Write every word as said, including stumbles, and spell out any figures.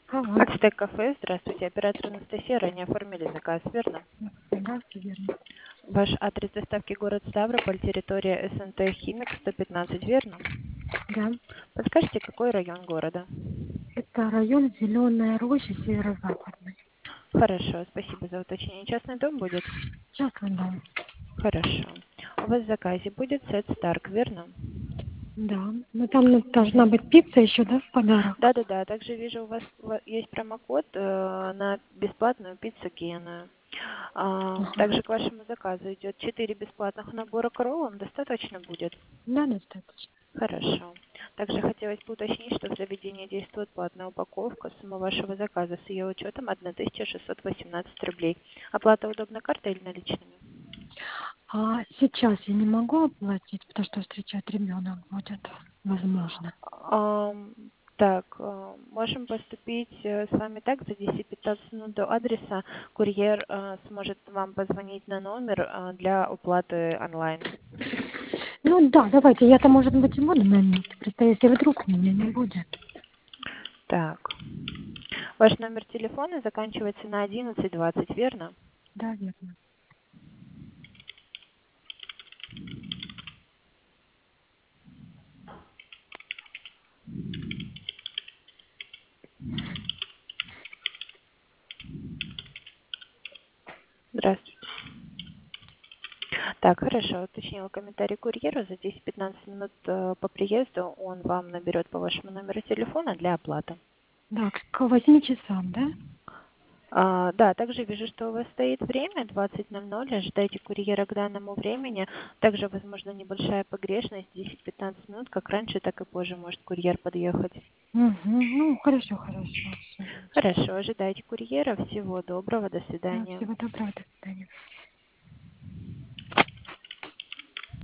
Алло. Ацтек кафе, здравствуйте, оператор Анастасия, ранее оформили заказ, верно? Да, всё верно. Ваш адрес доставки город Ставрополь, территория СНТ Химик сто пятнадцать, верно? Да. Подскажите, какой район города? Это район Зеленая Роща, северо-западный. Хорошо, спасибо за уточнение. Частный дом будет? Частный дом. Хорошо. У вас в заказе будет сет Старк, верно? Да. Но там ну, должна быть пицца еще, да, в подарок? Да-да-да, также вижу, у вас у вас есть промокод э, на бесплатную пиццу Гена. А, Ага. также к вашему заказу идет четыре бесплатных набора к роллам, достаточно будет? Да, достаточно. Хорошо. Также хотелось бы уточнить, что в заведении действует платная упаковка. Сумма вашего заказа с ее учетом тысяча шестьсот восемнадцать рублей. Оплата удобна картой или наличными? А сейчас я не могу оплатить, потому что встречать ребенок будет. Возможно. Ам, так, э, можем поступить э, с вами так, за десять-пятнадцать минут до адреса курьер э, сможет вам позвонить на номер э, для оплаты онлайн. Ну да, давайте. Я-то, может быть, и буду на месте. Просто если вдруг меня не будет. Так, ваш номер телефона заканчивается на одиннадцать двадцать, верно? Да, верно. Здравствуйте. Так, хорошо, уточнила комментарий курьера. За десять-пятнадцать минут э, по приезду он вам наберет по вашему номеру телефона для оплаты. Да, к восьми часам, да? А, да, также вижу, что у вас стоит время двадцать ноль ноль. Ожидайте курьера к данному времени. Также, возможно, небольшая погрешность, десять-пятнадцать минут, как раньше, так и позже может курьер подъехать. Угу. Ну, хорошо, хорошо. Всё, замечательно. Хорошо, ожидайте курьера. Всего доброго, до Да, свидания. всего доброго, до свидания.